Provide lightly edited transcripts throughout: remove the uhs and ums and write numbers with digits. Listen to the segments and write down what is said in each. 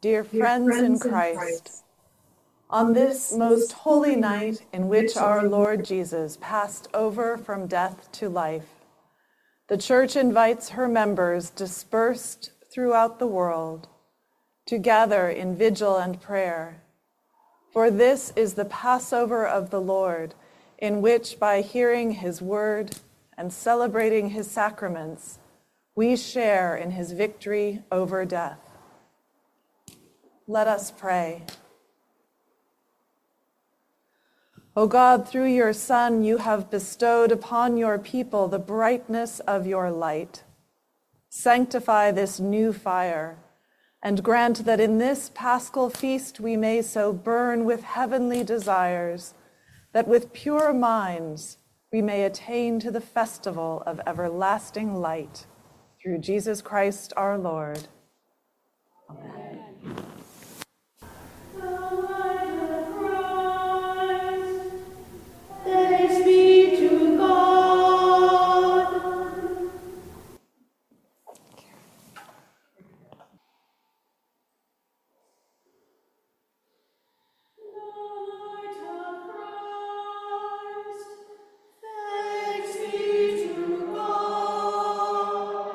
Dear friends in Christ, on this most holy night in which our Lord Jesus passed over from death to life, the Church invites her members dispersed throughout the world to gather in vigil and prayer. For this is the Passover of the Lord, in which by hearing his word and celebrating his sacraments, we share in his victory over death. Let us pray. O God, through your Son, you have bestowed upon your people the brightness of your light. Sanctify this new fire, and grant that in this Paschal feast we may so burn with heavenly desires, that with pure minds we may attain to the festival of everlasting light. Through Jesus Christ our Lord. Amen. Thanks be to God. Light of Christ, thanks be to God.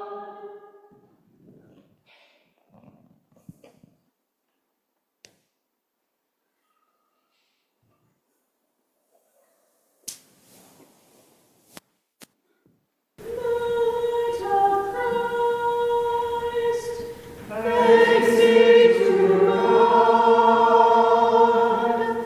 Light of Christ, thanks be to God.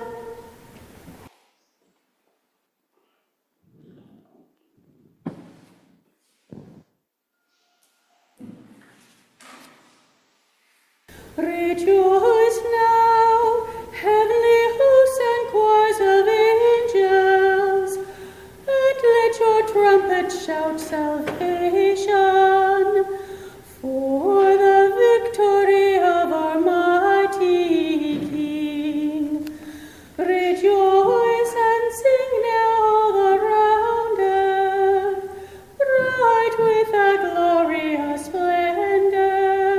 Rejoice now, heavenly hosts and choirs of angels, and let your trumpets shout salvation, for the victory of our mighty King. Rejoice and sing now all around earth, bright with a glorious splendor.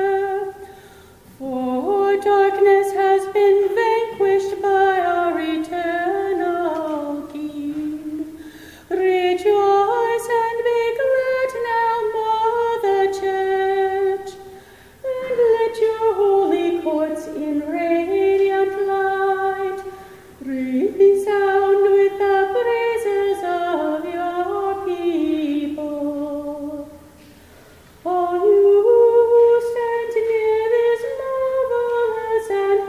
For darkness has been vanquished by our eternal King. Rejoice and be glad now, Mother Church, and let your holy courts in radiant light resound with the praises of your people. All you who stand near this marvelous and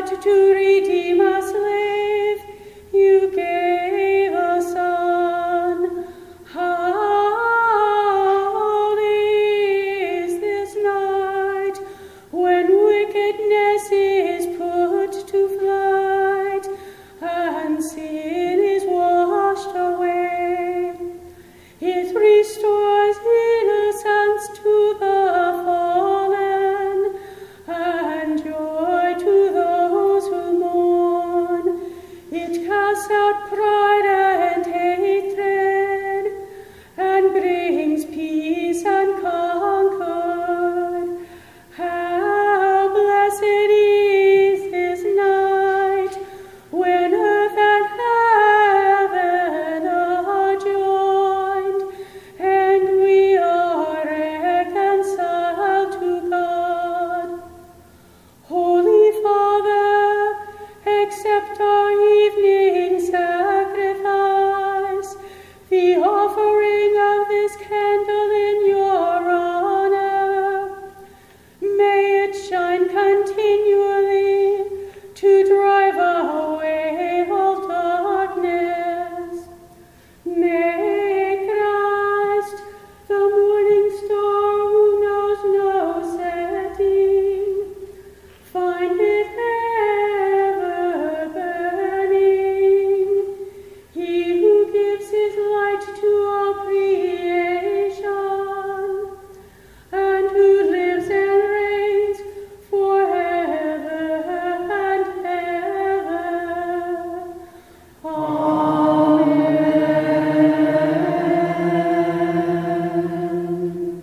that to redeem a slave you gave a son. Holy is this night when wickedness is put to flight and sin is washed away. It restores innocence to the fallen and joy to those who mourn. It casts out pride and hatred and brings peace and concord. How blessed is this night when earth and heaven are joined and we are reconciled to God. Holy Father, accept our evening sacrifice, the offering of this candle in your honor. May it shine continually to drive away all darkness. May Christ, the morning star who knows no setting, find it ever burning. He who gives his light to all creation, and who lives and reigns forever and ever. Amen.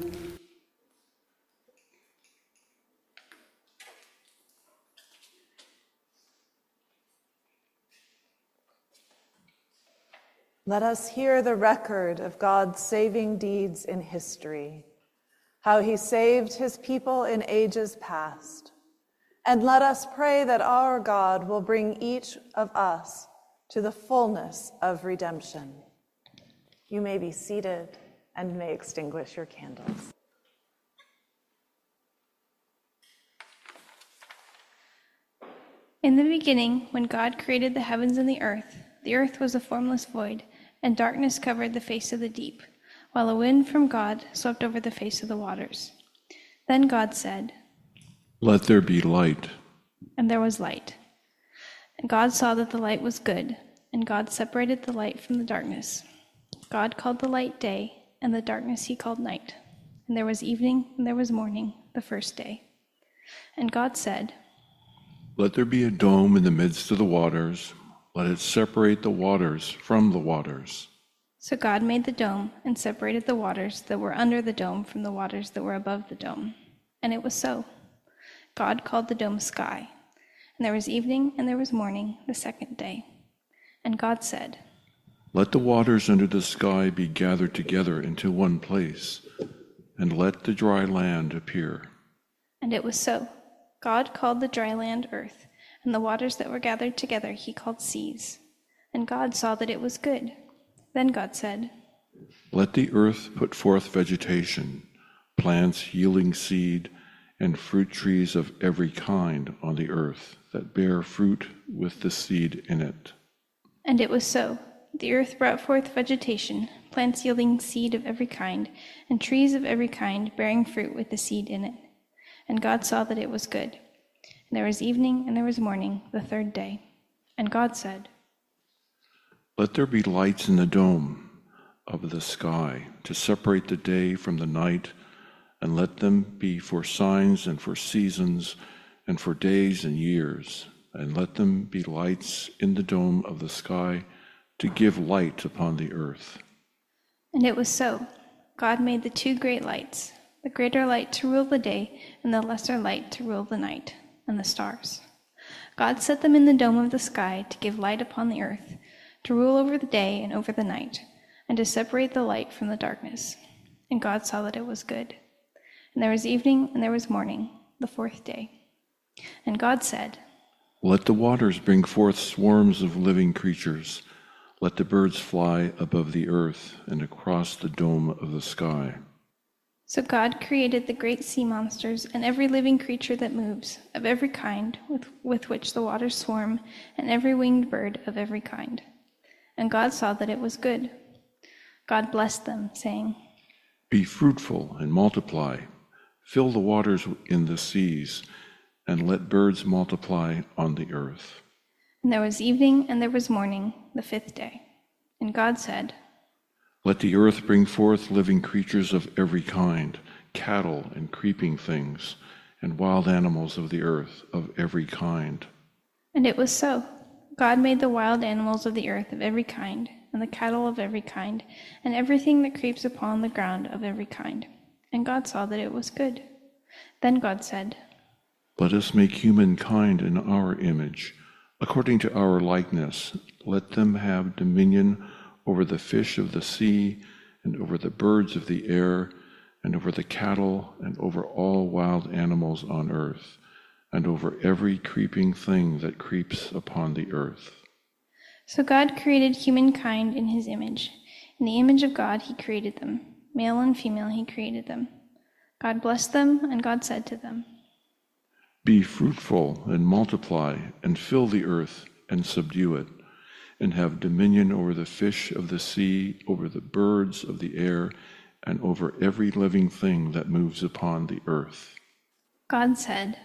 Let us hear the record of God's saving deeds in history, how he saved his people in ages past. And let us pray that our God will bring each of us to the fullness of redemption. You may be seated and may extinguish your candles. In the beginning, when God created the heavens and the earth was a formless void, and darkness covered the face of the deep, while a wind from God swept over the face of the waters. Then God said, "Let there be light." And there was light. And God saw that the light was good, and God separated the light from the darkness. God called the light day, and the darkness he called night. And there was evening, and there was morning, the first day. And God said, "Let there be a dome in the midst of the waters. Let it separate the waters from the waters." So God made the dome and separated the waters that were under the dome from the waters that were above the dome. And it was so. God called the dome sky. And there was evening and there was morning, the second day. And God said, "Let the waters under the sky be gathered together into one place, and let the dry land appear." And it was so. God called the dry land earth, and the waters that were gathered together he called seas. And God saw that it was good. Then God said, "Let the earth put forth vegetation, plants yielding seed, and fruit trees of every kind on the earth that bear fruit with the seed in it." And it was so. The earth brought forth vegetation, plants yielding seed of every kind, and trees of every kind bearing fruit with the seed in it. And God saw that it was good. And there was evening and there was morning, the third day. And God said, "Let there be lights in the dome of the sky to separate the day from the night, and let them be for signs and for seasons and for days and years, and let them be lights in the dome of the sky to give light upon the earth." And it was so. God made the two great lights, the greater light to rule the day, and the lesser light to rule the night, and the stars. God set them in the dome of the sky to give light upon the earth, to rule over the day and over the night, and to separate the light from the darkness. And God saw that it was good. And there was evening and there was morning, the fourth day. And God said, "Let the waters bring forth swarms of living creatures. Let the birds fly above the earth and across the dome of the sky." So God created the great sea monsters and every living creature that moves, of every kind, with which the waters swarm, and every winged bird of every kind. And God saw that it was good. God blessed them, saying, Be fruitful and multiply, fill the waters in the seas, and let birds multiply on the earth. And there was evening and there was morning, the fifth day. And God said, Let the earth bring forth living creatures of every kind, cattle and creeping things, and wild animals of the earth of every kind. And it was so. God made the wild animals of the earth of every kind, and the cattle of every kind, and everything that creeps upon the ground of every kind. And God saw that it was good. Then God said, Let us make humankind in our image, according to our likeness. Let them have dominion over the fish of the sea, and over the birds of the air, and over the cattle, and over all wild animals on earth, and over every creeping thing that creeps upon the earth. So God created humankind in his image. In the image of God he created them. Male and female he created them. God blessed them, and God said to them, Be fruitful and multiply, and fill the earth and subdue it, and have dominion over the fish of the sea, over the birds of the air, and over every living thing that moves upon the earth. God said,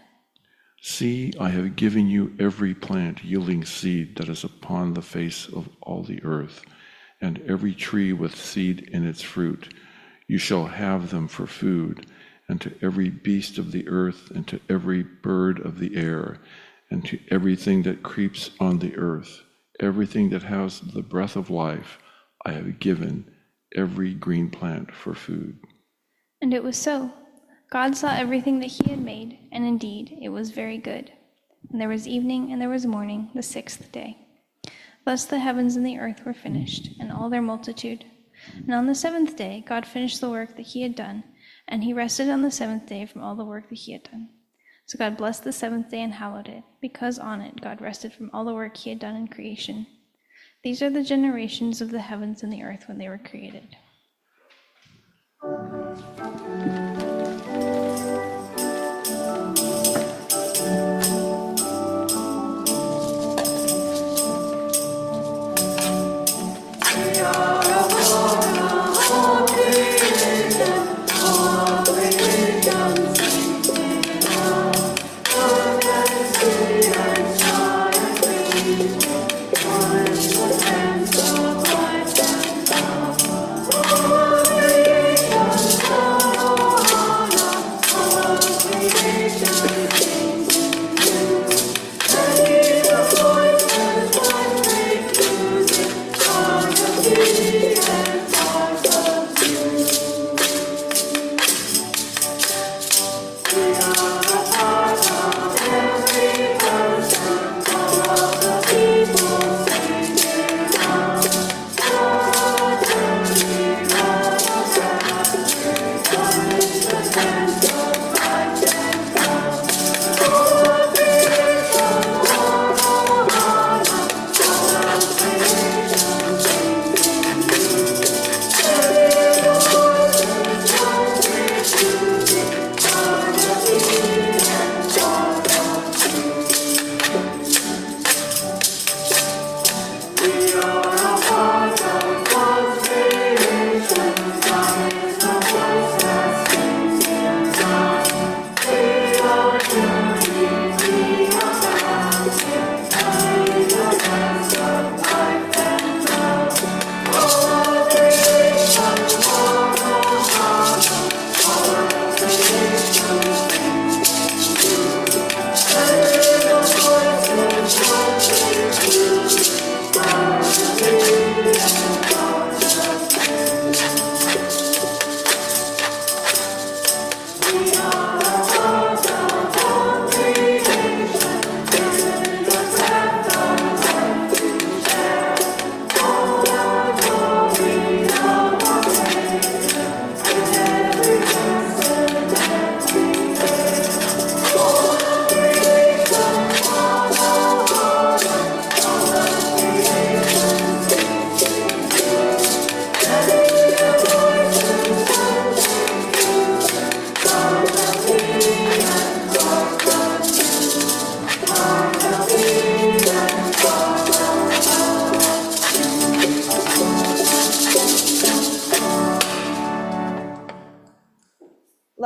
See, I have given you every plant yielding seed that is upon the face of all the earth, and every tree with seed in its fruit. You shall have them for food, and to every beast of the earth, and to every bird of the air, and to everything that creeps on the earth, everything that has the breath of life, I have given every green plant for food. And it was so. God saw everything that he had made, and indeed it was very good. And there was evening and there was morning, the sixth day. Thus the heavens and the earth were finished, and all their multitude. And on the seventh day God finished the work that he had done, and he rested on the seventh day from all the work that he had done. So God blessed the seventh day and hallowed it, because on it God rested from all the work he had done in creation. These are the generations of the heavens and the earth when they were created.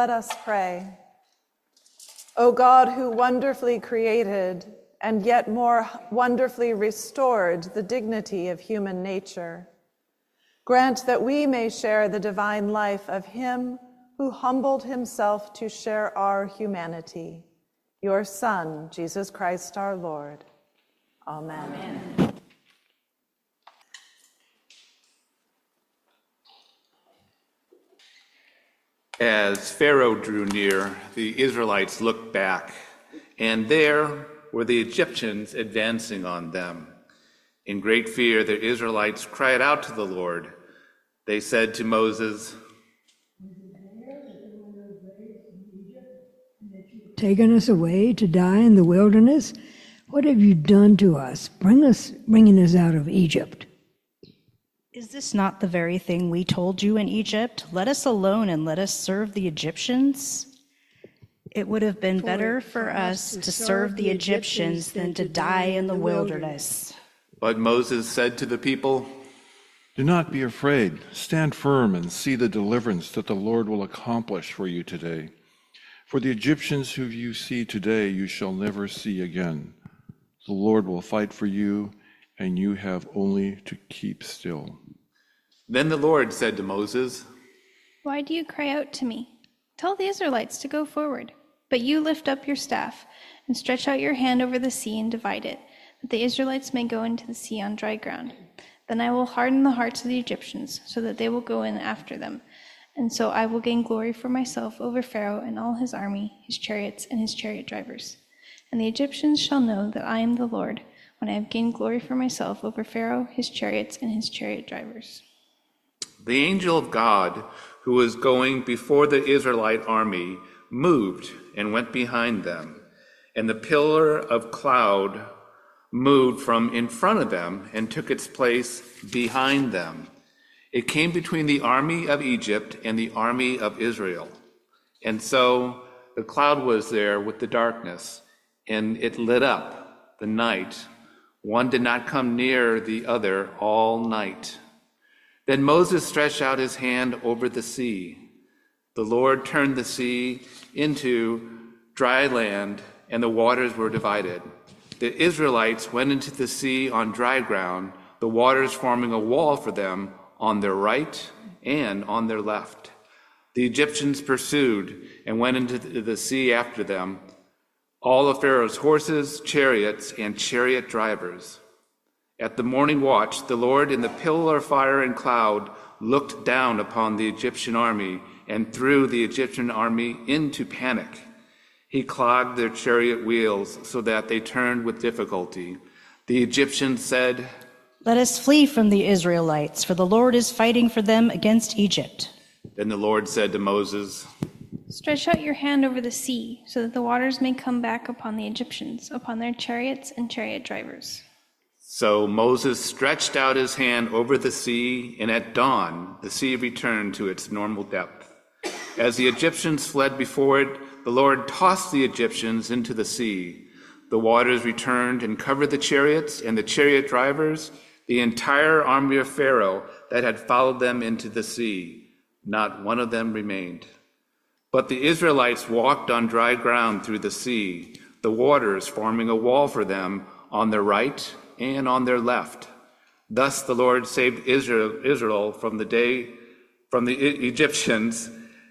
Let us pray. O God, who wonderfully created and yet more wonderfully restored the dignity of human nature, grant that we may share the divine life of him who humbled himself to share our humanity, your Son, Jesus Christ our Lord. Amen. Amen. As Pharaoh drew near, the Israelites looked back, and there were the Egyptians advancing on them. In great fear, the Israelites cried out to the Lord. They said to Moses, "Taken us away to die in the wilderness? What have you done to us, bringing us out of Egypt? Is this not the very thing we told you in Egypt? Let us alone and let us serve the Egyptians? It would have been better for us to serve the Egyptians than to die in the wilderness." But Moses said to the people, "Do not be afraid. Stand firm and see the deliverance that the Lord will accomplish for you today. For the Egyptians who you see today, you shall never see again. The Lord will fight for you, and you have only to keep still." Then the Lord said to Moses, Why do you cry out to me? Tell the Israelites to go forward. But you lift up your staff and stretch out your hand over the sea and divide it, that the Israelites may go into the sea on dry ground. Then I will harden the hearts of the Egyptians, so that they will go in after them. And so I will gain glory for myself over Pharaoh and all his army, his chariots, and his chariot drivers. And the Egyptians shall know that I am the Lord, when I have gained glory for myself over Pharaoh, his chariots, and his chariot drivers. The angel of God, who was going before the Israelite army, moved and went behind them. And the pillar of cloud moved from in front of them and took its place behind them. It came between the army of Egypt and the army of Israel. And so the cloud was there with the darkness, and it lit up the night. One did not come near the other all night. Then Moses stretched out his hand over the sea. The Lord turned the sea into dry land, and the waters were divided. The Israelites went into the sea on dry ground, the waters forming a wall for them on their right and on their left. The Egyptians pursued and went into the sea after them, all of Pharaoh's horses, chariots, and chariot drivers. At the morning watch, the Lord in the pillar of fire and cloud looked down upon the Egyptian army and threw the Egyptian army into panic. He clogged their chariot wheels so that they turned with difficulty. The Egyptians said, "Let us flee from the Israelites, for the Lord is fighting for them against Egypt." Then the Lord said to Moses, Stretch out your hand over the sea, so that the waters may come back upon the Egyptians, upon their chariots and chariot drivers. So Moses stretched out his hand over the sea, and at dawn the sea returned to its normal depth. As the Egyptians fled before it, the Lord tossed the Egyptians into the sea. The waters returned and covered the chariots and the chariot drivers, the entire army of Pharaoh that had followed them into the sea. Not one of them remained. But the Israelites walked on dry ground through the sea, the waters forming a wall for them on their right and on their left. Thus the Lord saved Israel from the Egyptians.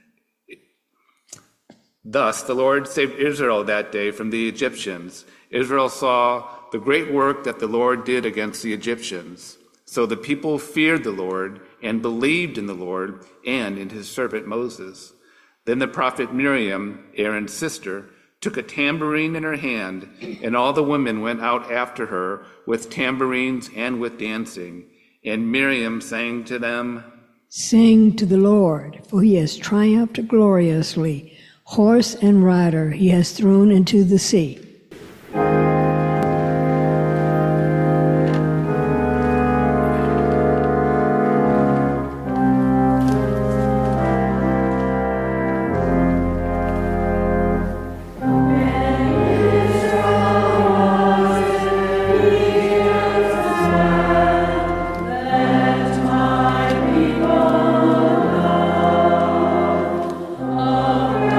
Thus the Lord saved Israel that day from the Egyptians. Israel saw the great work that the Lord did against the Egyptians. So the people feared the Lord and believed in the Lord and in his servant Moses. Then the prophet Miriam, Aaron's sister, took a tambourine in her hand, and all the women went out after her with tambourines and with dancing. And Miriam sang to them, "Sing to the Lord, for he has triumphed gloriously. Horse and rider he has thrown into the sea." Let my people know of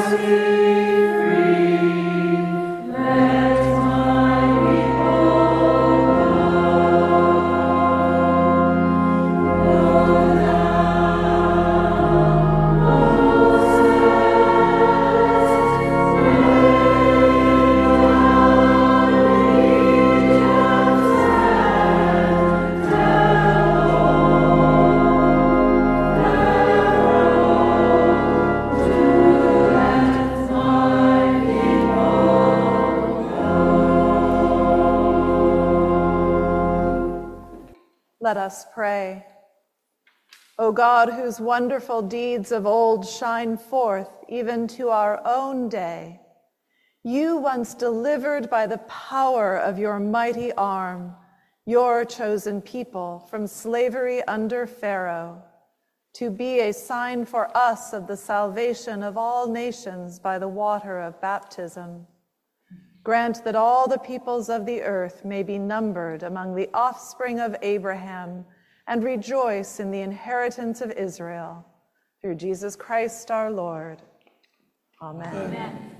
Let us pray. O God, whose wonderful deeds of old shine forth even to our own day, you once delivered by the power of your mighty arm your chosen people from slavery under Pharaoh, to be a sign for us of the salvation of all nations by the water of baptism. Grant that all the peoples of the earth may be numbered among the offspring of Abraham and rejoice in the inheritance of Israel. Through Jesus Christ our Lord. Amen. Amen.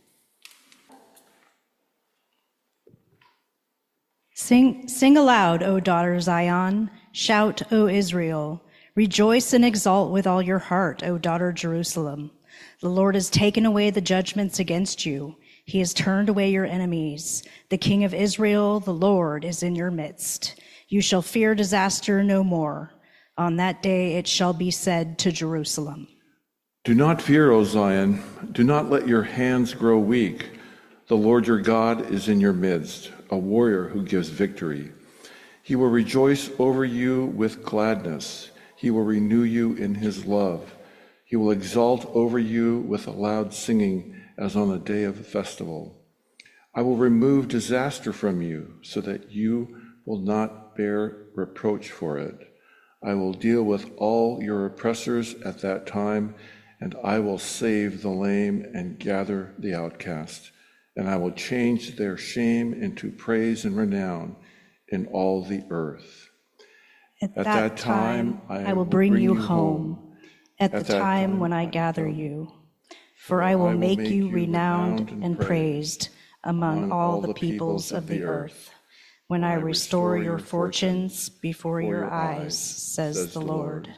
Sing aloud, O daughter Zion. Shout, O Israel. Rejoice and exult with all your heart, O daughter Jerusalem. The Lord has taken away the judgments against you. He has turned away your enemies. The King of Israel, the Lord, is in your midst. You shall fear disaster no more. On that day it shall be said to Jerusalem, Do not fear, O Zion. Do not let your hands grow weak. The Lord your God is in your midst, a warrior who gives victory. He will rejoice over you with gladness. He will renew you in his love. He will exalt over you with a loud singing, as on the day of a festival. I will remove disaster from you so that you will not bear reproach for it. I will deal with all your oppressors at that time, and I will save the lame and gather the outcast, and I will change their shame into praise and renown in all the earth. At that time I will bring you home, at the time when I gather you. For I will make you renowned and praised among all the peoples of the earth, when I restore your fortunes before your eyes, says the Lord.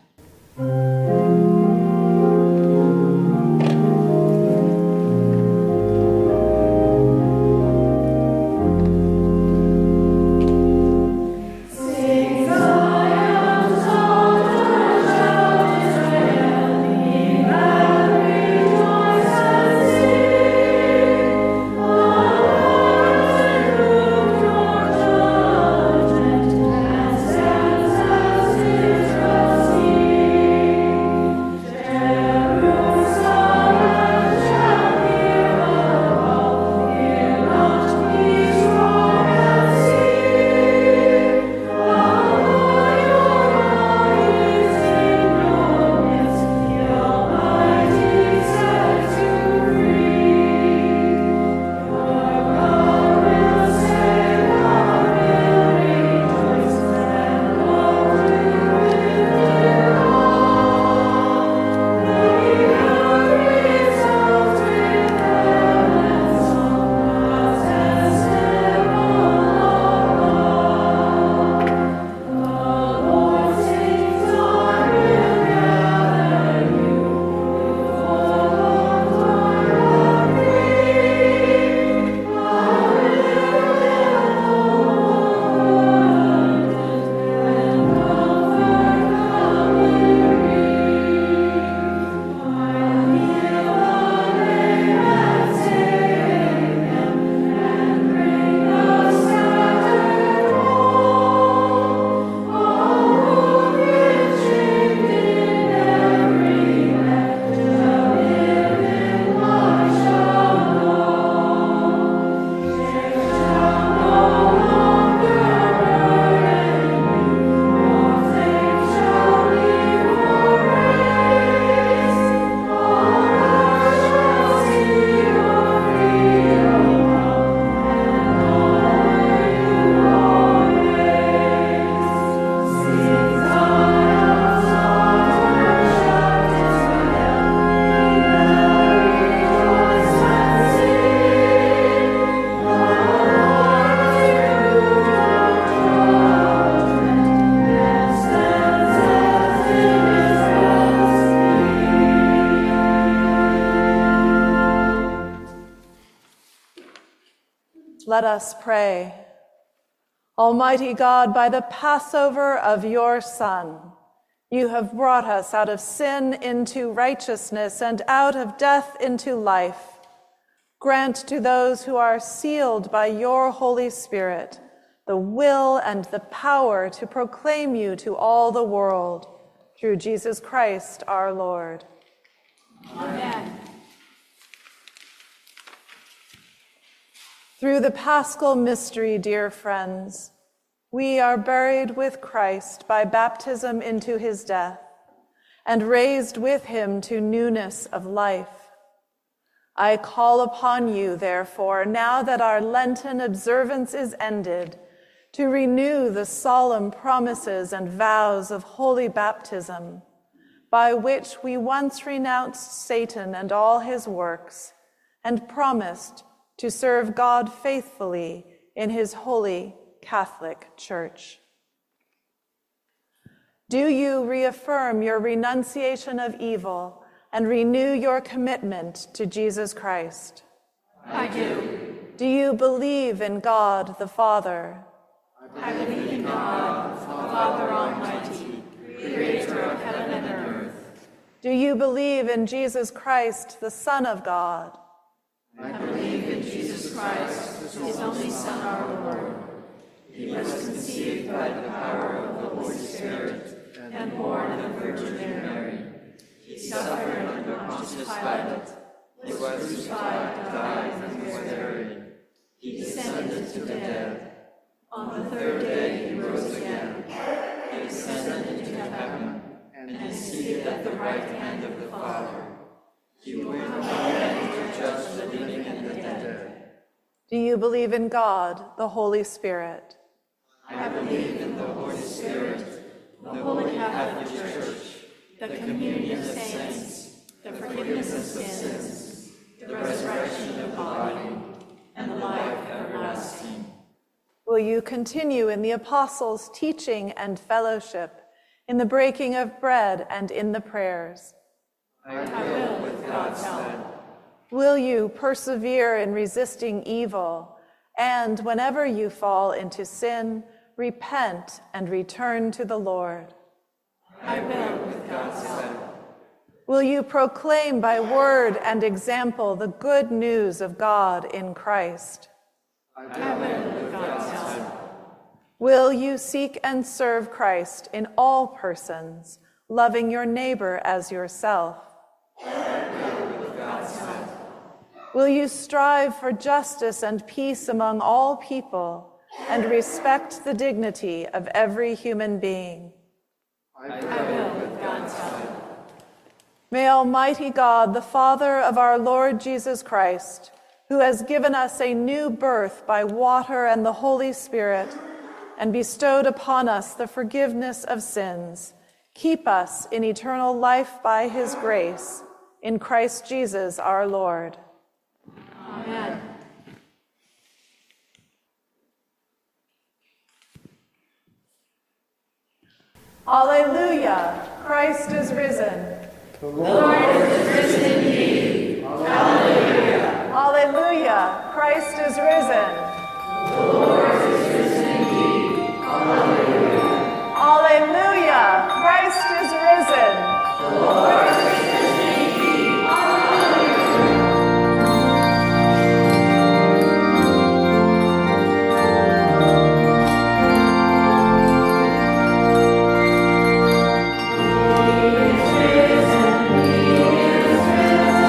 Let us pray. Almighty God, by the Passover of your Son, you have brought us out of sin into righteousness and out of death into life. Grant to those who are sealed by your Holy Spirit the will and the power to proclaim you to all the world, through Jesus Christ our Lord. Amen. Through the Paschal mystery, dear friends, we are buried with Christ by baptism into his death and raised with him to newness of life. I call upon you, therefore, now that our Lenten observance is ended, to renew the solemn promises and vows of holy baptism, by which we once renounced Satan and all his works, and promised to serve God faithfully in his holy Catholic Church. Do you reaffirm your renunciation of evil and renew your commitment to Jesus Christ? I do. Do you believe in God the Father? I believe in God, the Father Almighty, creator of heaven and earth. Do you believe in Jesus Christ, the Son of God? I believe in Jesus Christ, his only Son, our Lord. He was conceived by the power of the Holy Spirit and born of the Virgin Mary. He suffered under Pontius Pilate, was crucified, died, and was buried. He descended into the dead. On the third day he rose again. He ascended into heaven and is seated at the right hand of the Father. He will come again to judge the living and the dead. Do you believe in God, the Holy Spirit? I believe in the Holy Spirit, the Holy Catholic Church, the communion of saints, the forgiveness of sins, the resurrection of the body, and the life everlasting. Will you continue in the apostles' teaching and fellowship, in the breaking of bread and in the prayers? I will, with God's help. Will you persevere in resisting evil, and whenever you fall into sin, repent and return to the Lord? I will, with God's help. Will you proclaim by word and example the good news of God in Christ? I will, with God's help. Will you seek and serve Christ in all persons, loving your neighbor as yourself? I will, with God's help. Will you strive for justice and peace among all people and respect the dignity of every human being? I will, with God's help. May Almighty God, the Father of our Lord Jesus Christ, who has given us a new birth by water and the Holy Spirit, and bestowed upon us the forgiveness of sins, keep us in eternal life by his grace, in Christ Jesus our Lord. Amen. Alleluia! Christ is risen. The Lord is risen indeed. Hallelujah. Alleluia! Christ is risen. The Lord is risen indeed. Hallelujah. Alleluia! Christ is risen. The Lord is risen indeed. Hallelujah. He is risen. He is risen.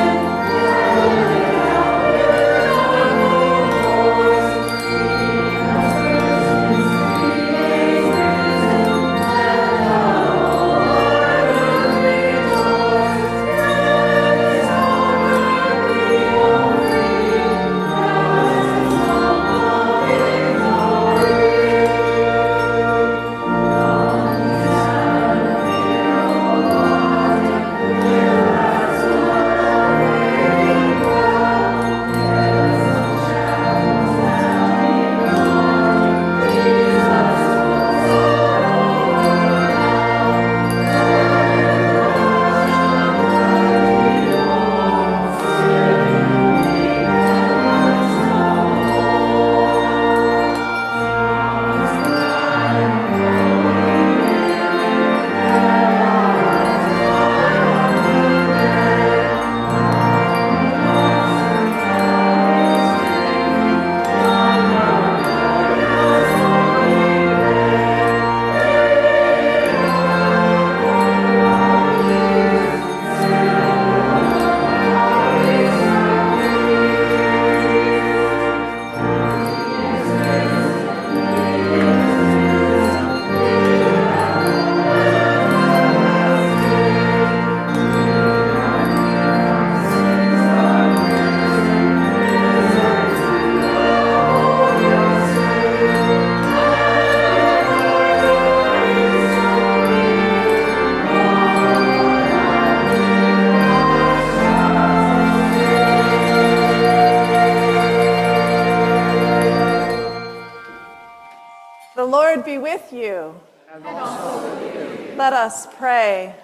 Lord be with you. And also with you. Let us pray.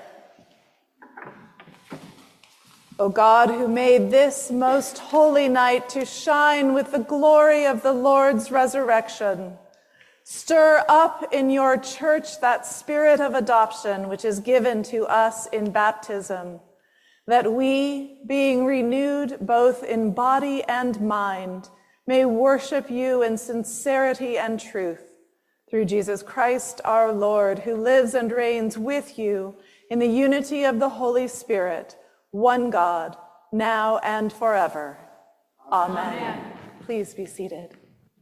O God, who made this most holy night to shine with the glory of the Lord's resurrection, stir up in your church that spirit of adoption which is given to us in baptism, that we, being renewed both in body and mind, may worship you in sincerity and truth. Through Jesus Christ our Lord, who lives and reigns with you in the unity of the Holy Spirit, one God, now and forever. Amen. Please be seated.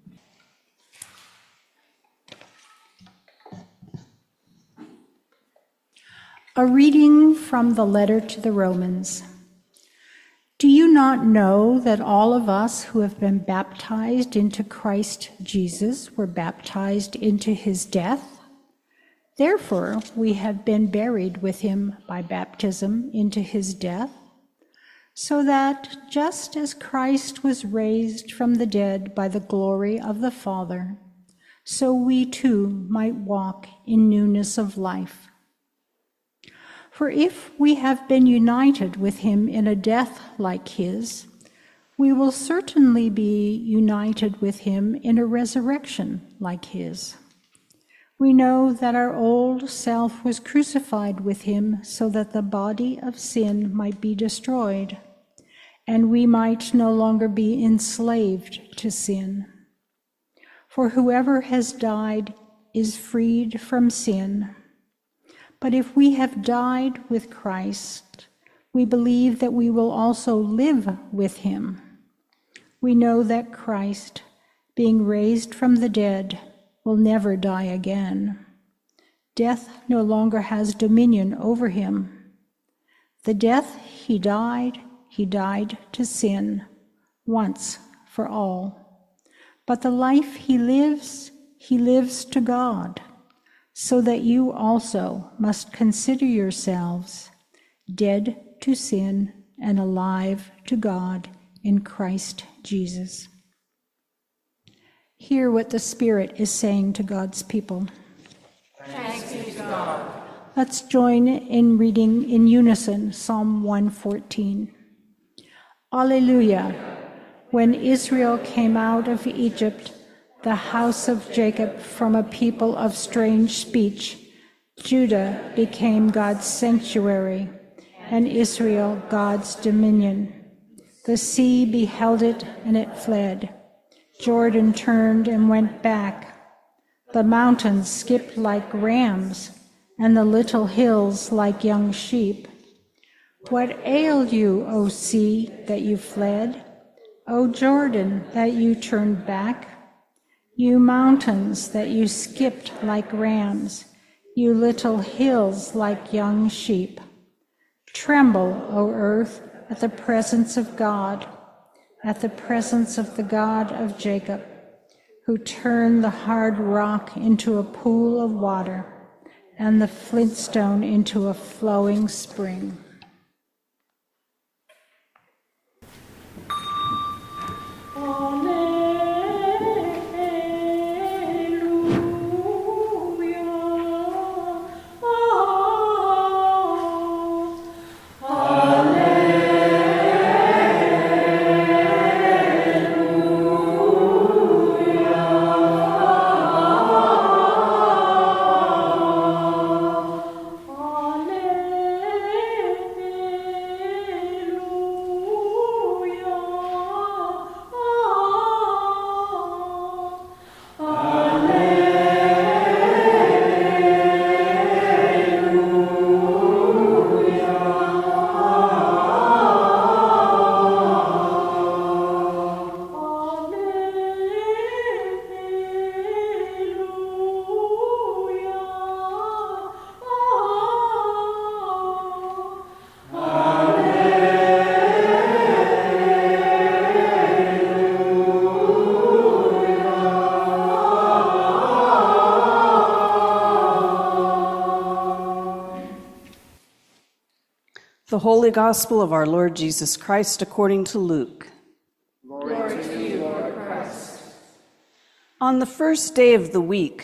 A reading from the letter to the Romans. Do you not know that all of us who have been baptized into Christ Jesus were baptized into his death? Therefore, we have been buried with him by baptism into his death, so that just as Christ was raised from the dead by the glory of the Father, so we too might walk in newness of life. For if we have been united with him in a death like his, we will certainly be united with him in a resurrection like his. We know that our old self was crucified with him so that the body of sin might be destroyed, and we might no longer be enslaved to sin. For whoever has died is freed from sin. But if we have died with Christ, we believe that we will also live with him. We know that Christ, being raised from the dead, will never die again. Death no longer has dominion over him. The death he died to sin, once for all. But the life he lives to God, so that you also must consider yourselves dead to sin and alive to God in Christ Jesus. Hear what the Spirit is saying to God's people. Thanks be to God. Let's join in reading in unison Psalm 114. Alleluia! When Israel came out of Egypt, the house of Jacob from a people of strange speech, Judah became God's sanctuary, and Israel God's dominion. The sea beheld it, and it fled. Jordan turned and went back. The mountains skipped like rams, and the little hills like young sheep. What ailed you, O sea, that you fled? O Jordan, that you turned back? You mountains, that you skipped like rams, you little hills like young sheep. Tremble, O earth, at the presence of God, at the presence of the God of Jacob, who turned the hard rock into a pool of water, and the flintstone into a flowing spring. The Holy Gospel of our Lord Jesus Christ according to Luke. Glory to you, Lord Christ. On the first day of the week,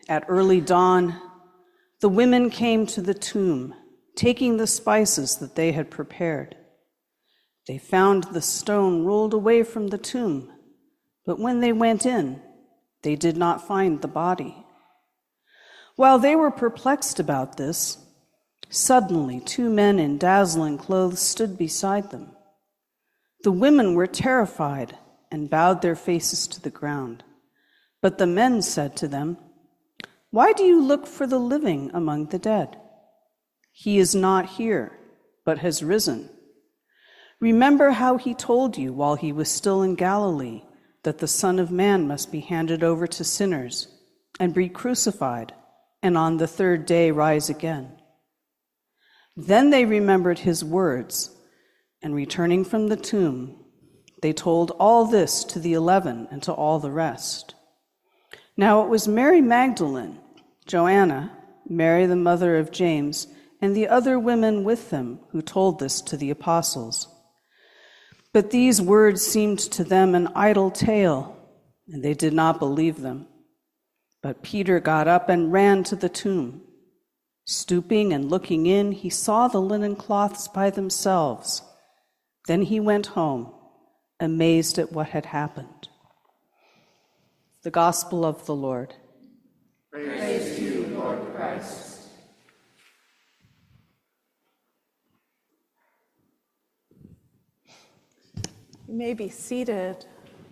At early dawn, the women came to the tomb, taking the spices that they had prepared. They found the stone rolled away from the tomb, but when they went in, they did not find the body. While they were perplexed about this, suddenly 2 men in dazzling clothes stood beside them. The women were terrified and bowed their faces to the ground. But the men said to them, "Why do you look for the living among the dead? He is not here, but has risen. Remember how he told you while he was still in Galilee that the Son of Man must be handed over to sinners and be crucified, and on the 3rd day rise again." Then they remembered his words, and returning from the tomb, they told all this to the 11 and to all the rest. Now it was Mary Magdalene, Joanna, Mary the mother of James, and the other women with them who told this to the apostles. But these words seemed to them an idle tale, and they did not believe them. But Peter got up and ran to the tomb. Stooping and looking in, he saw the linen cloths by themselves. Then he went home, amazed at what had happened. The Gospel of the Lord. Praise to you, Lord Christ. You may be seated.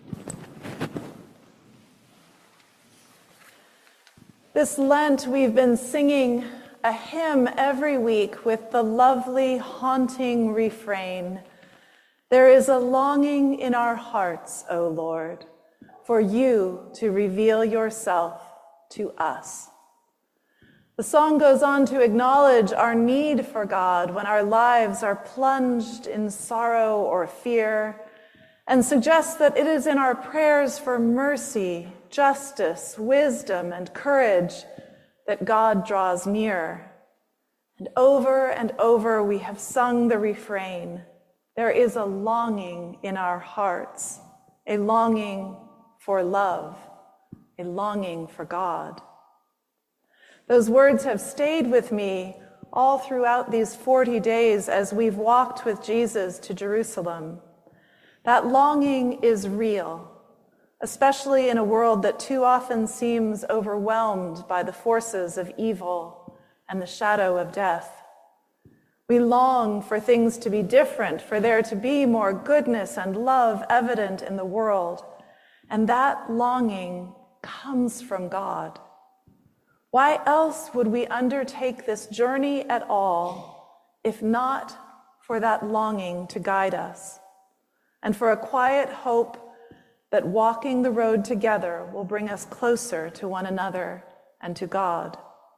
This Lent, we've been singing a hymn every week with the lovely, haunting refrain, "There is a longing in our hearts, O Lord, for you to reveal yourself to us." The song goes on to acknowledge our need for God when our lives are plunged in sorrow or fear, and suggests that it is in our prayers for mercy, justice, wisdom, and courage that God draws near. And over we have sung the refrain, "There is a longing in our hearts, a longing for love, a longing for God." Those words have stayed with me all throughout these 40 days as we've walked with Jesus to Jerusalem. That longing is real, especially in a world that too often seems overwhelmed by the forces of evil and the shadow of death. We long for things to be different, for there to be more goodness and love evident in the world. And that longing comes from God. Why else would we undertake this journey at all, if not for that longing to guide us, and for a quiet hope that walking the road together will bring us closer to one another and to God?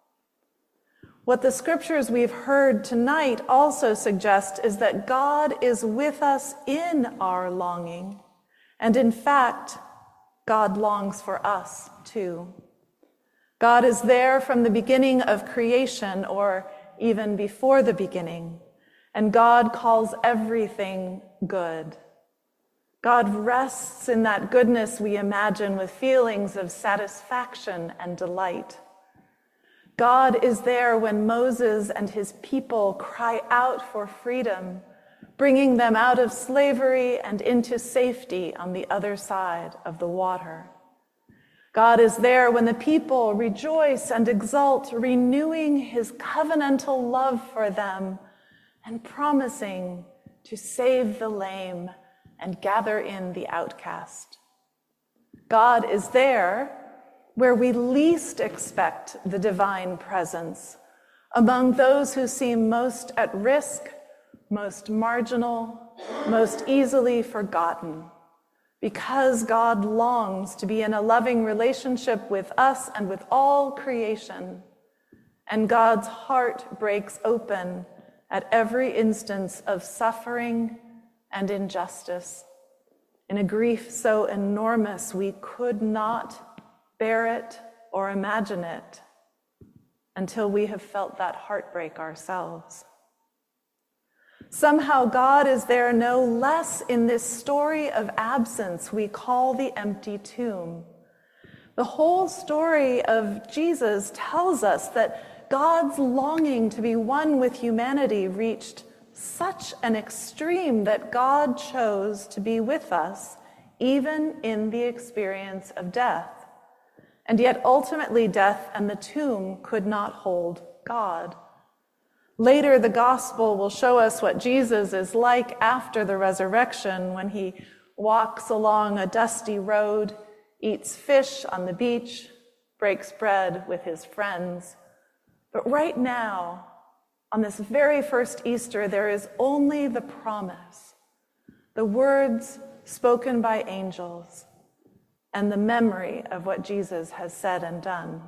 What the scriptures we've heard tonight also suggest is that God is with us in our longing, and in fact, God longs for us too. God is there from the beginning of creation, or even before the beginning, and God calls everything good. God rests in that goodness we imagine with feelings of satisfaction and delight. God is there when Moses and his people cry out for freedom, bringing them out of slavery and into safety on the other side of the water. God is there when the people rejoice and exult, renewing his covenantal love for them and promising to save the lame and gather in the outcast. God is there where we least expect the divine presence, among those who seem most at risk, most marginal, most easily forgotten, because God longs to be in a loving relationship with us and with all creation, and God's heart breaks open at every instance of suffering and injustice, in a grief so enormous we could not bear it or imagine it until we have felt that heartbreak ourselves. Somehow God is there no less in this story of absence we call the empty tomb. The whole story of Jesus tells us that God's longing to be one with humanity reached such an extreme that God chose to be with us, even in the experience of death. And yet ultimately death and the tomb could not hold God. Later, the gospel will show us what Jesus is like after the resurrection, when he walks along a dusty road, eats fish on the beach, breaks bread with his friends. But right now, on this very first Easter, there is only the promise, the words spoken by angels, and the memory of what Jesus has said and done.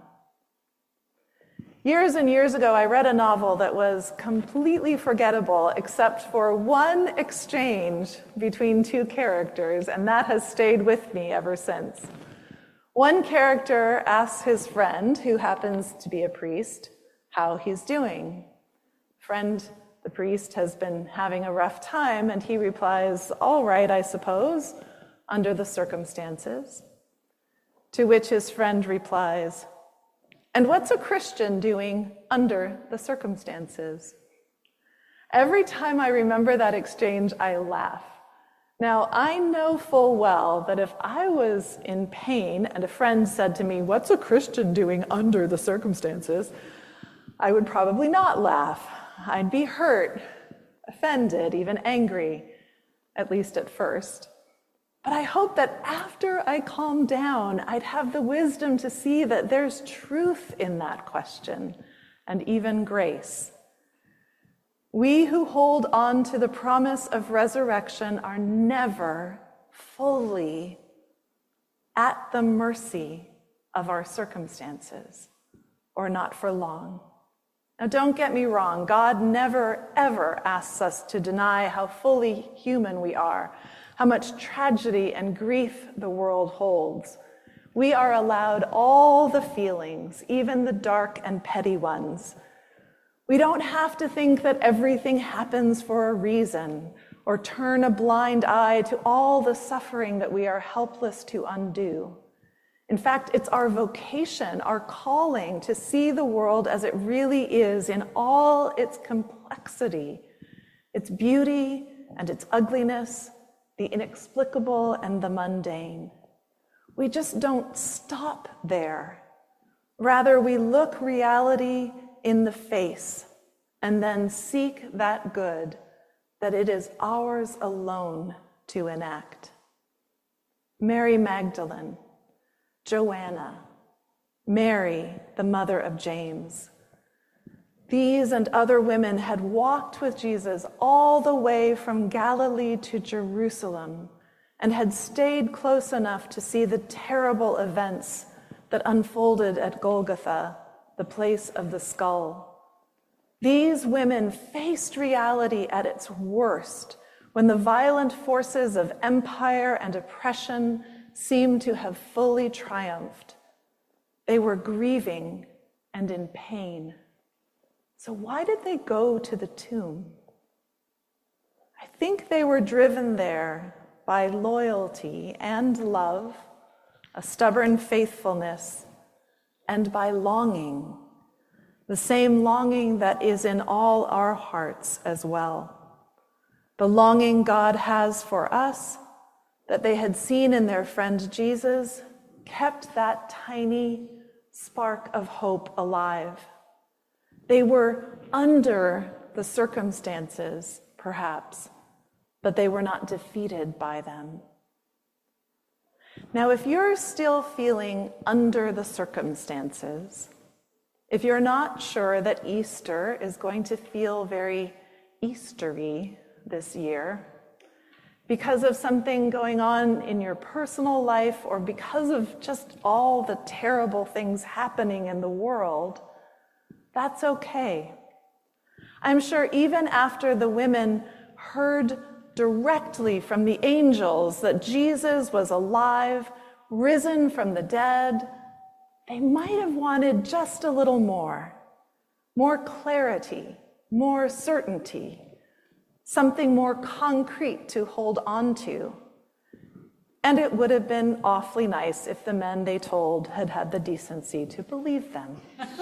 Years and years ago, I read a novel that was completely forgettable except for one exchange between two characters, and that has stayed with me ever since. One character asks his friend, who happens to be a priest, how he's doing. Friend, the priest, has been having a rough time, and he replies, "All right, I suppose, under the circumstances." To which his friend replies, "And what's a Christian doing under the circumstances?" Every time I remember that exchange, I laugh. Now, I know full well that if I was in pain and a friend said to me, "What's a Christian doing under the circumstances?" I would probably not laugh. I'd be hurt, offended, even angry, at least at first. But I hope that after I calm down, I'd have the wisdom to see that there's truth in that question, and even grace. We who hold on to the promise of resurrection are never fully at the mercy of our circumstances, or not for long. Now, don't get me wrong, God never, ever asks us to deny how fully human we are, how much tragedy and grief the world holds. We are allowed all the feelings, even the dark and petty ones. We don't have to think that everything happens for a reason, or turn a blind eye to all the suffering that we are helpless to undo. In fact, it's our vocation, our calling to see the world as it really is in all its complexity, its beauty and its ugliness, the inexplicable and the mundane. We just don't stop there. Rather, we look reality in the face and then seek that good that it is ours alone to enact. Mary Magdalene, Joanna, Mary, the mother of James. These and other women had walked with Jesus all the way from Galilee to Jerusalem and had stayed close enough to see the terrible events that unfolded at Golgotha, the place of the skull. These women faced reality at its worst, when the violent forces of empire and oppression seemed to have fully triumphed. They were grieving and in pain. So why did they go to the tomb? I think they were driven there by loyalty and love, a stubborn faithfulness, and by longing, the same longing that is in all our hearts as well. The longing God has for us, that they had seen in their friend Jesus, kept that tiny spark of hope alive. They were under the circumstances, perhaps, but they were not defeated by them. Now, if you're still feeling under the circumstances, if you're not sure that Easter is going to feel very Eastery this year, because of something going on in your personal life or because of just all the terrible things happening in the world, that's okay. I'm sure even after the women heard directly from the angels that Jesus was alive, risen from the dead, they might have wanted just a little more clarity, more certainty, something more concrete to hold on to. And it would have been awfully nice if the men they told had had the decency to believe them.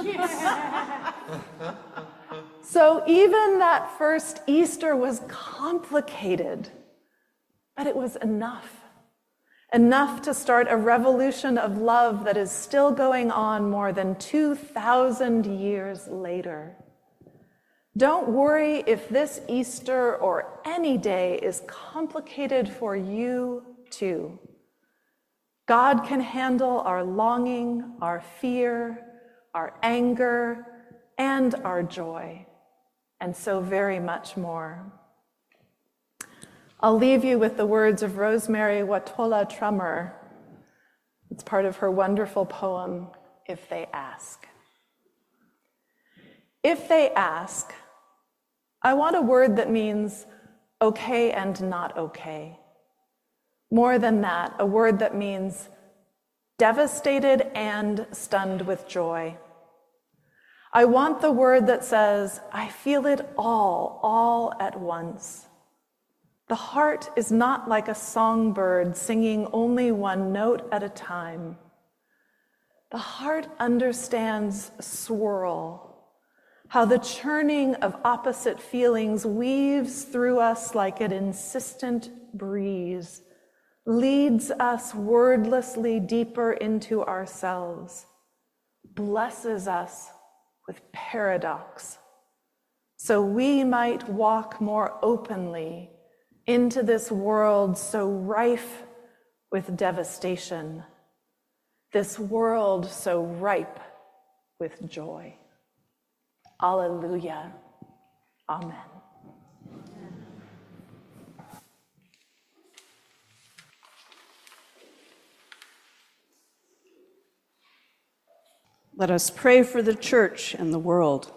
So even that first Easter was complicated, but it was enough. Enough to start a revolution of love that is still going on more than 2,000 years later. Don't worry if this Easter or any day is complicated for you too. God can handle our longing, our fear, our anger, and our joy, and so very much more. I'll leave you with the words of Rosemary Watola Trummer. It's part of her wonderful poem, If They Ask. If they ask, I want a word that means okay and not okay. More than that, a word that means devastated and stunned with joy. I want the word that says, I feel it all at once. The heart is not like a songbird singing only one note at a time. The heart understands swirl, how the churning of opposite feelings weaves through us like an insistent breeze, leads us wordlessly deeper into ourselves, blesses us with paradox, so we might walk more openly into this world so rife with devastation, this world so ripe with joy. Alleluia. Amen. Let us pray for the church and the world.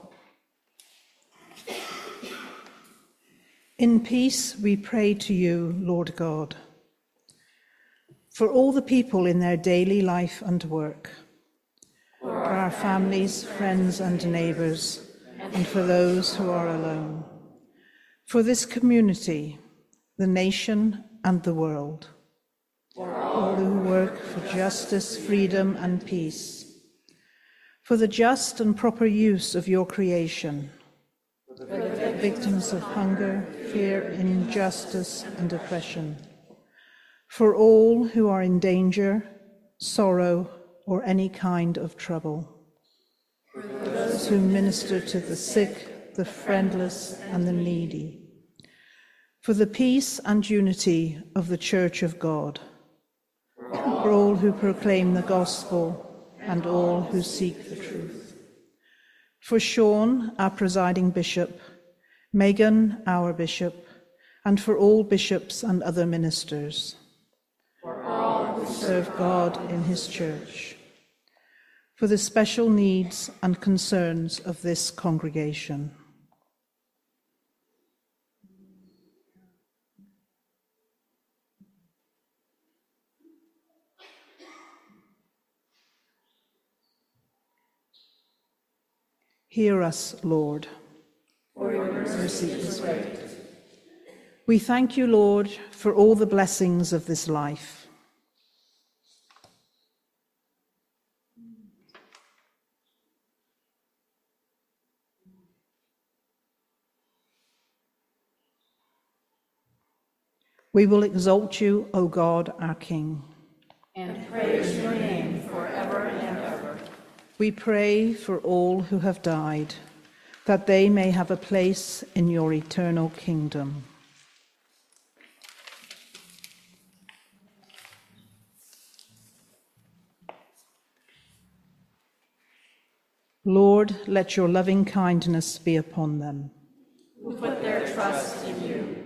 In peace we pray to you, Lord God, for all the people in their daily life and work, for our families, friends, and neighbors, and for those who are alone, for this community, the nation, and the world, for all who work for justice, freedom, and peace, for the just and proper use of your creation, for the victims of hunger, fear, injustice, and oppression, for all who are in danger, sorrow, or any kind of trouble, for those who minister to the sick, the friendless, and the needy, for the peace and unity of the Church of God, for all who proclaim the gospel and all who seek the truth, for Sean, our presiding bishop, Megan, our bishop, and for all bishops and other ministers, for all who serve God in his church, for the special needs and concerns of this congregation. Hear us, Lord. For your mercy is great. We thank you, Lord, for all the blessings of this life. We will exalt you, O God, our King, and praise your name forever and ever. We pray for all who have died, that they may have a place in your eternal kingdom. Lord, let your loving kindness be upon them, who put their trust in you.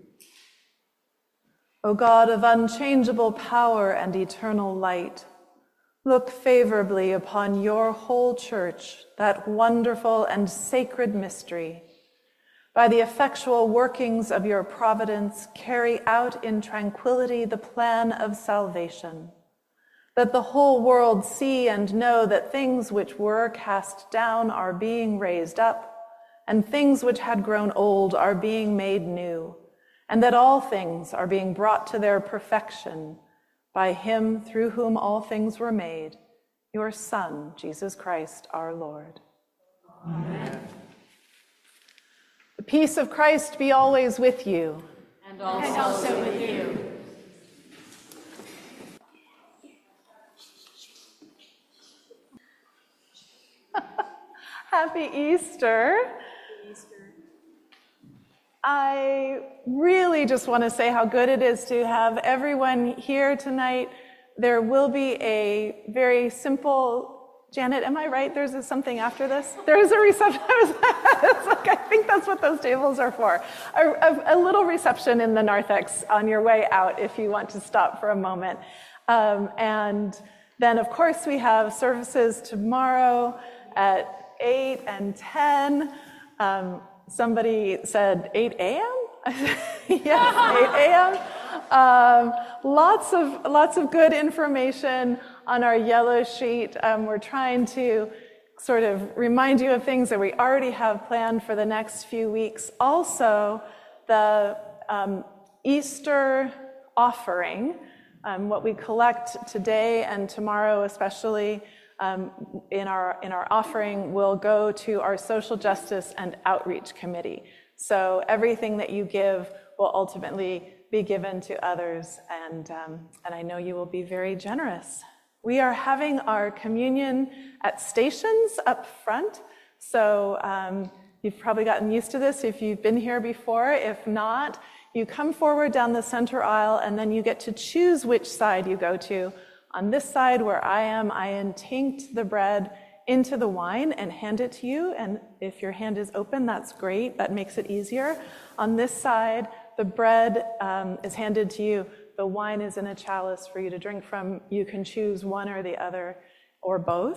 O God of unchangeable power and eternal light, look favorably upon your whole church, that wonderful and sacred mystery. By the effectual workings of your providence, carry out in tranquility the plan of salvation, that the whole world see and know that things which were cast down are being raised up, and things which had grown old are being made new, and that all things are being brought to their perfection, by him through whom all things were made, your Son, Jesus Christ, our Lord. Amen. The peace of Christ be always with you. And also with you. Happy Easter. I really just want to say how good it is to have everyone here tonight. There will be a very simple, Janet, am I right? There's something after this? There's a reception. I think that's what those tables are for. A little reception in the narthex on your way out if you want to stop for a moment. And then, of course, we have services tomorrow at 8 and 10. Somebody said 8 a.m.? Yes, 8 a.m. Lots of good information on our yellow sheet. We're trying to sort of remind you of things that we already have planned for the next few weeks. Also, the Easter offering, what we collect today and tomorrow especially, in our offering will go to our social justice and outreach committee. So everything that you give will ultimately be given to others, and I know you will be very generous. We are having our communion at stations up front, so you've probably gotten used to this if you've been here before. If not, you come forward down the center aisle, and then you get to choose which side you go to. On this side where I am, I intinct the bread into the wine and hand it to you. And if your hand is open, that's great. That makes it easier. On this side, the bread is handed to you. The wine is in a chalice for you to drink from. You can choose one or the other or both.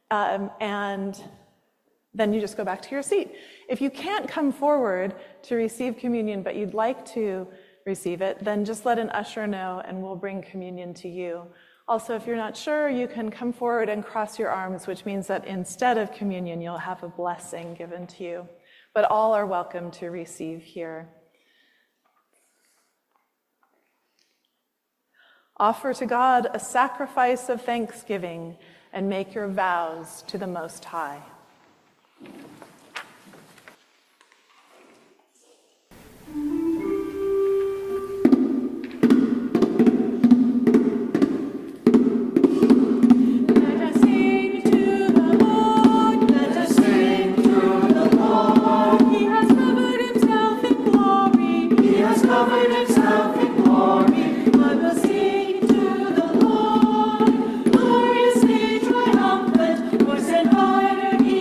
And then you just go back to your seat. If you can't come forward to receive communion, but you'd like to receive it, then just let an usher know and we'll bring communion to you. Also, if you're not sure, you can come forward and cross your arms, which means that instead of communion, you'll have a blessing given to you. But all are welcome to receive here. Offer to God a sacrifice of thanksgiving and make your vows to the Most High. Gloriously triumphant, voice and honor he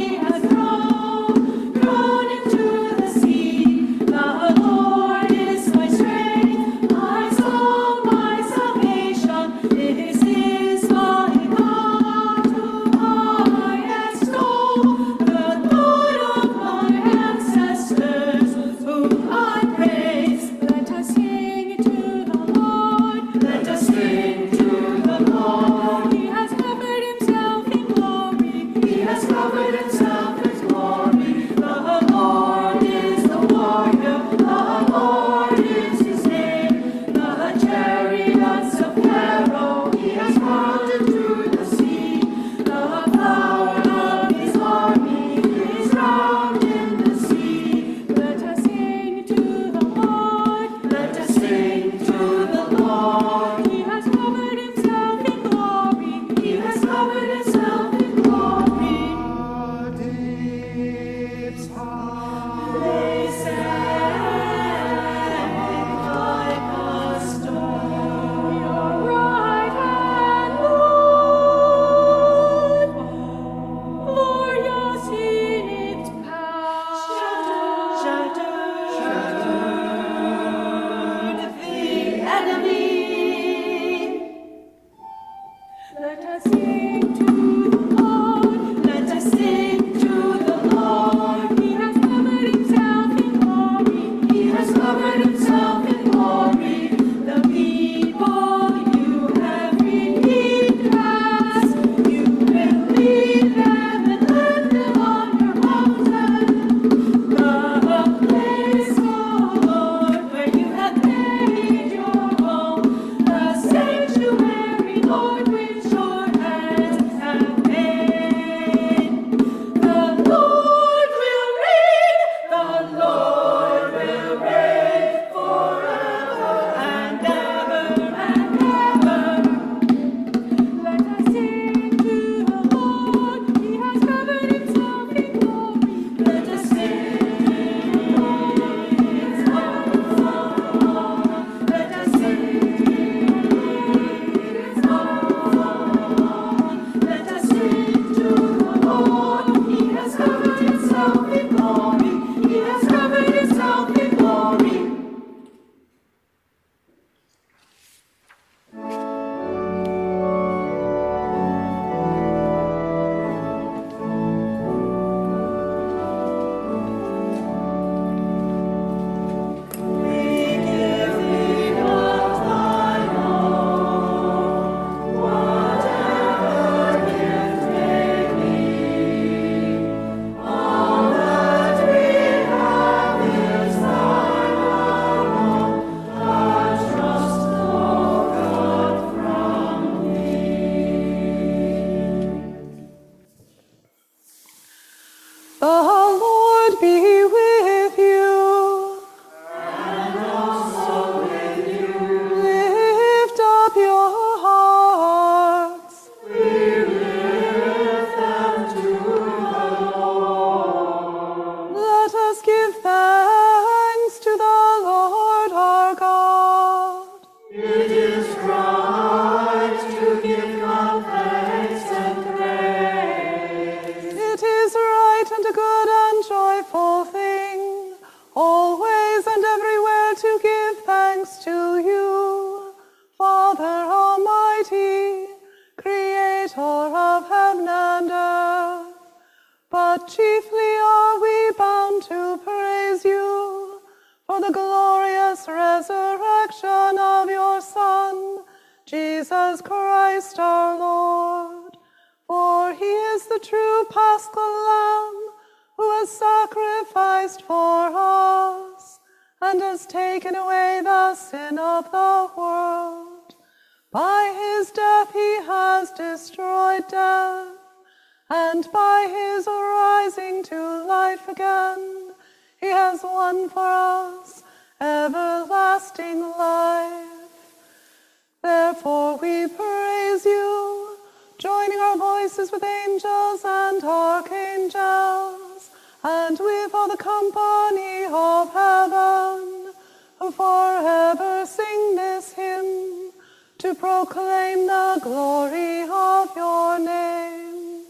chiefly are we bound to praise you for the glorious resurrection of your Son, Jesus Christ our Lord. For he is the true Paschal Lamb who has sacrificed for us and has taken away the sin of the world. By his death he has destroyed death, and by his rising to life again, he has won for us everlasting life. Therefore we praise you, joining our voices with angels and archangels, and with all the company of heaven, who forever sing this hymn, to proclaim the glory of your name.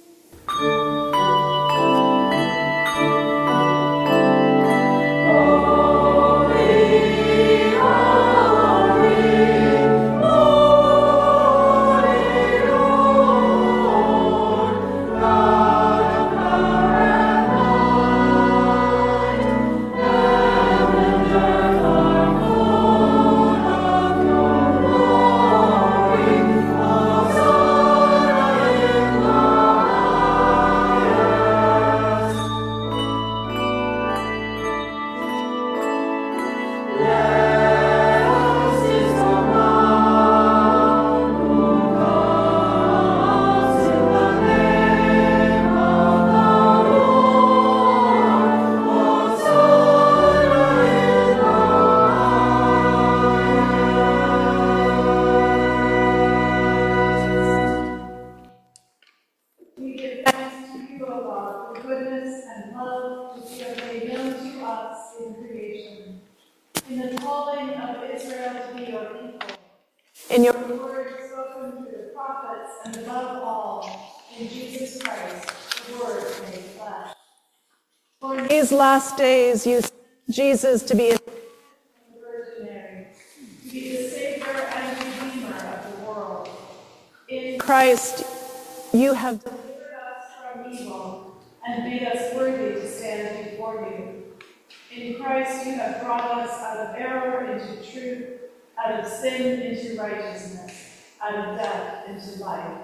In your word spoken through the prophets, and above all, in Jesus Christ, the Word made flesh. For in these last days you sent Jesus to be a Virgin Mary, to be the Savior and Redeemer of the world. In Christ you have delivered us from evil and made us worthy to stand before you. In Christ you have brought us out of error into truth, out of sin into righteousness, out of death into life.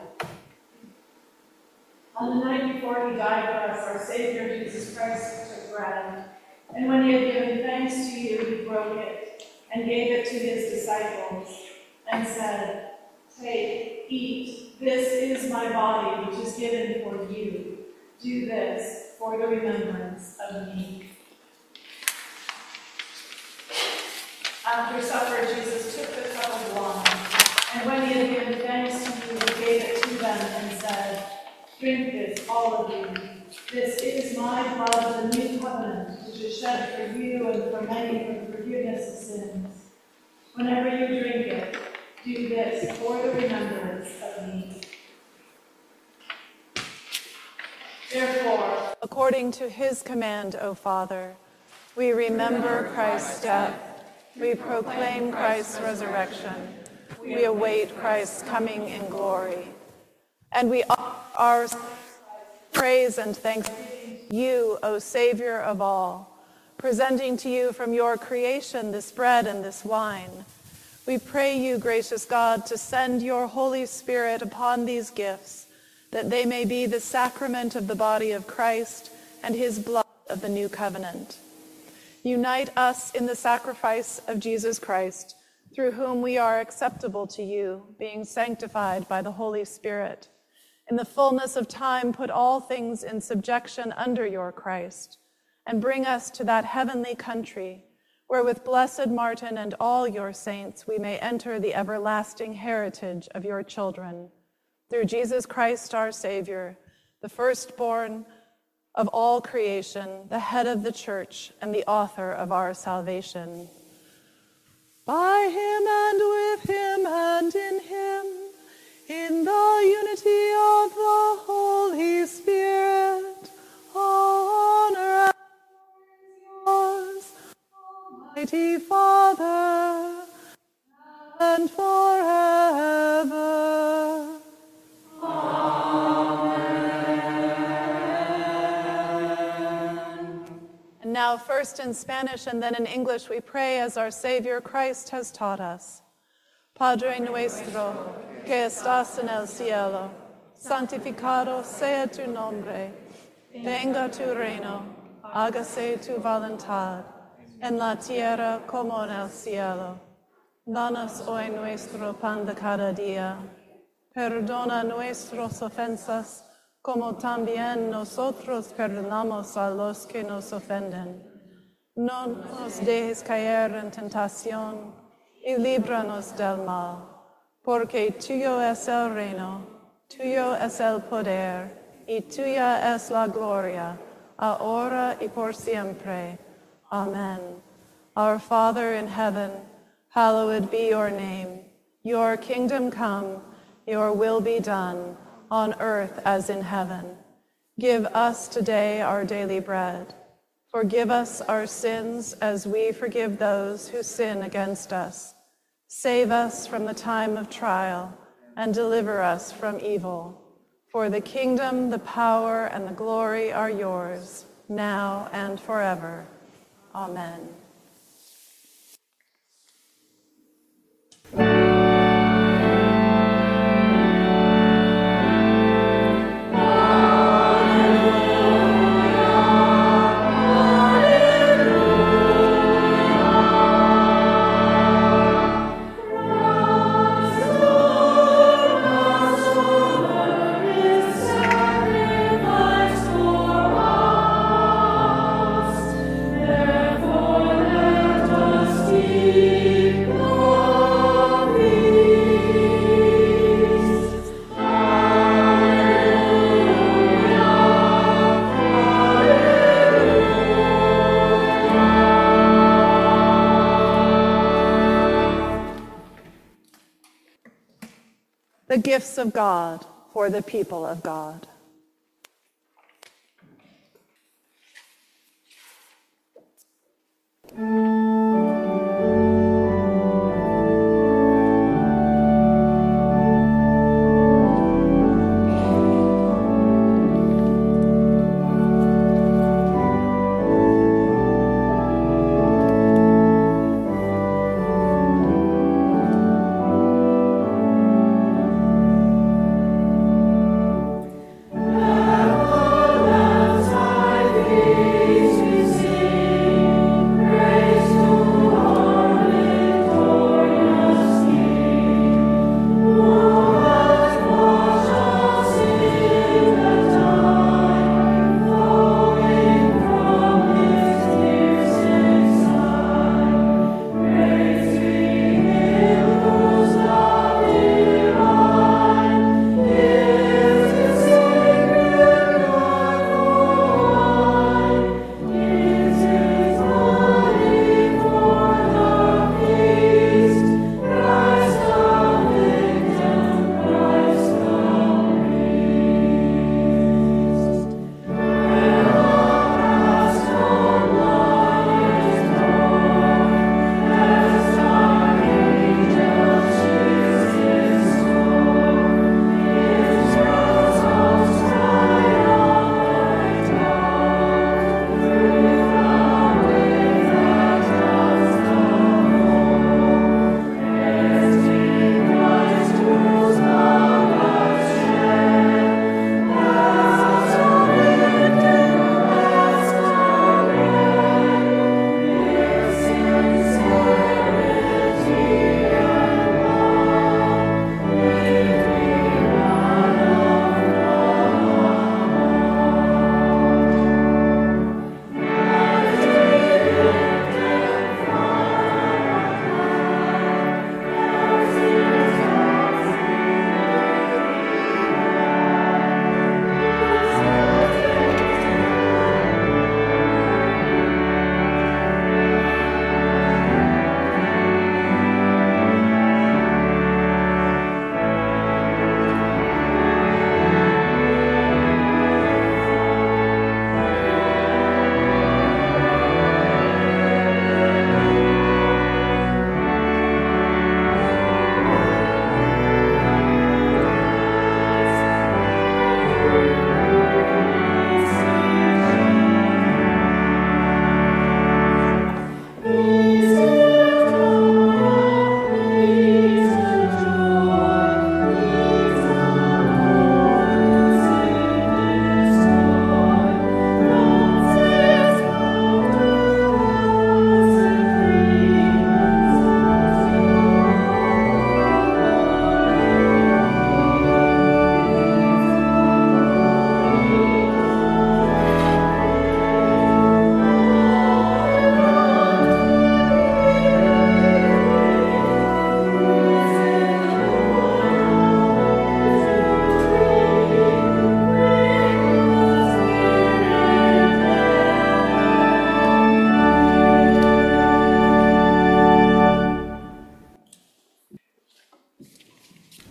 On the night before he died for us, our Savior Jesus Christ took bread, and when he had given thanks to you, he broke it and gave it to his disciples, and said, "Take, eat, this is my body, which is given for you. Do this for the remembrance of me." After supper, Jesus took the cup of wine, and when he had given thanks to you, he gave it to them and said, "Drink this, all of you. This is my blood of the new covenant, which is shed for you and for many for the forgiveness of sins. Whenever you drink it, do this for the remembrance of me." Therefore, according to his command, O Father, we remember Christ's death. We proclaim Christ's resurrection. We await Christ's coming in glory. And we offer our praise and thanksgiving to you, O Savior of all, presenting to you from your creation this bread and this wine. We pray you, gracious God, to send your Holy Spirit upon these gifts, that they may be the sacrament of the body of Christ and his blood of the new covenant. Unite us in the sacrifice of Jesus Christ, through whom we are acceptable to you, being sanctified by the Holy Spirit. In the fullness of time, put all things in subjection under your Christ, and bring us to that heavenly country, where with blessed Martin and all your saints we may enter the everlasting heritage of your children. Through Jesus Christ our Savior, the firstborn of all creation, the head of the church, and the author of our salvation. By him and with him and in him, in the unity of the Holy Spirit, honor and glory is yours, Almighty Father, and forever. Amen. And now first in Spanish and then in English we pray as our Savior Christ has taught us. Padre nuestro, que estás en el cielo, santificado sea tu nombre. Venga tu reino, hágase tu voluntad, en la tierra como en el cielo. Danos hoy nuestro pan de cada día. Perdona nuestras ofensas, como también nosotros perdonamos a los que nos ofenden. No nos dejes caer en tentación, y líbranos del mal, porque tuyo es el reino, tuyo es el poder, y tuya es la gloria, ahora y por siempre. Amen. Our Father in heaven, hallowed be your name. Your kingdom come, your will be done, on earth as in heaven. Give us today our daily bread. Forgive us our sins as we forgive those who sin against us. Save us from the time of trial and deliver us from evil. For the kingdom, the power, and the glory are yours, now and forever. Amen. The gifts of God for the people of God.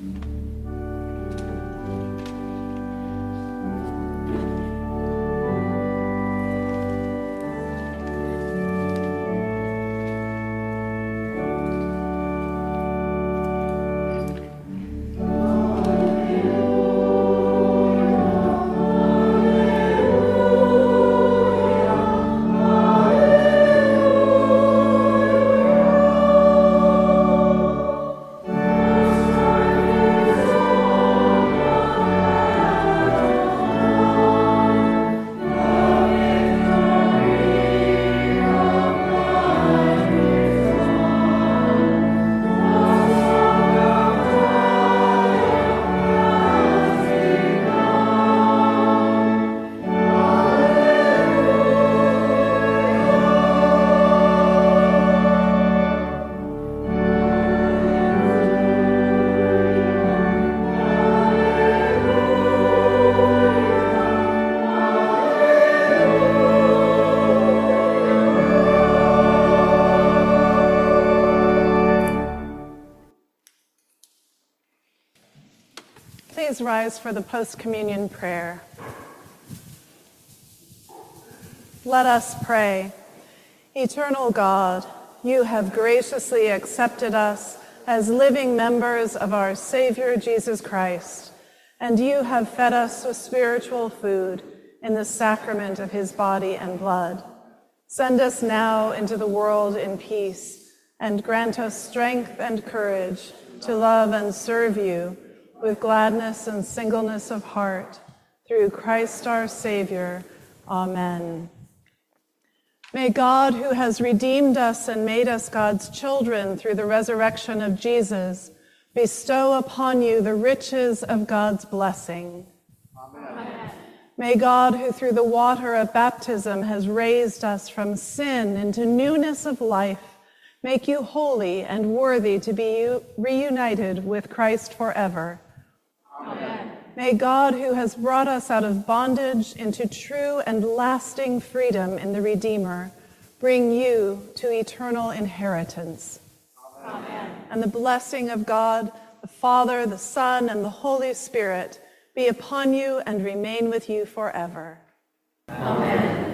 Please rise for the post-communion prayer. Let us pray. Eternal God, you have graciously accepted us as living members of our Savior Jesus Christ, and you have fed us with spiritual food in the sacrament of his body and blood. Send us now into the world in peace, and grant us strength and courage to love and serve you with gladness and singleness of heart, through Christ our Savior. Amen. May God, who has redeemed us and made us God's children through the resurrection of Jesus, bestow upon you the riches of God's blessing. Amen. May God, who through the water of baptism has raised us from sin into newness of life, make you holy and worthy to be reunited with Christ forever. Amen. May God, who has brought us out of bondage into true and lasting freedom in the Redeemer, bring you to eternal inheritance. Amen. And the blessing of God, the Father, the Son, and the Holy Spirit be upon you and remain with you forever. Amen.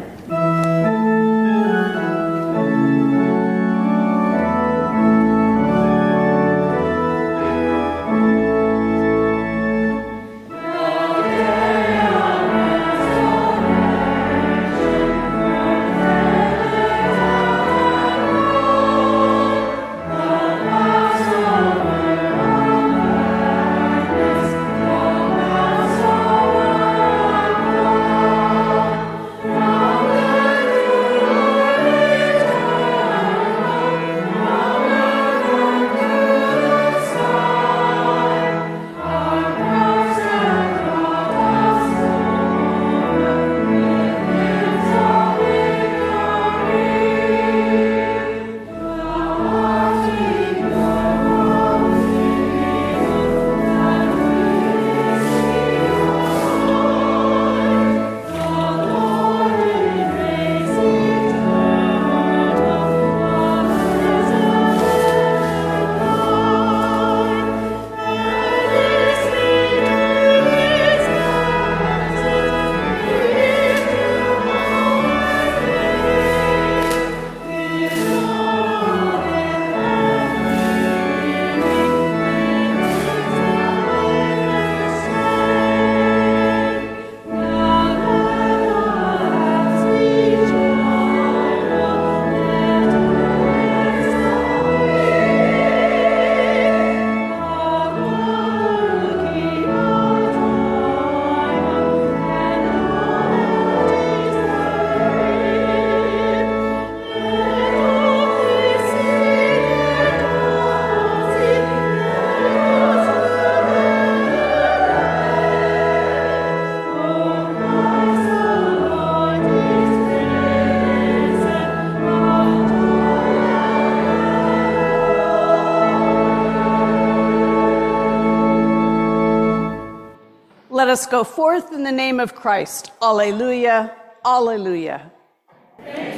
Let us go forth in the name of Christ. Alleluia, alleluia. Thanks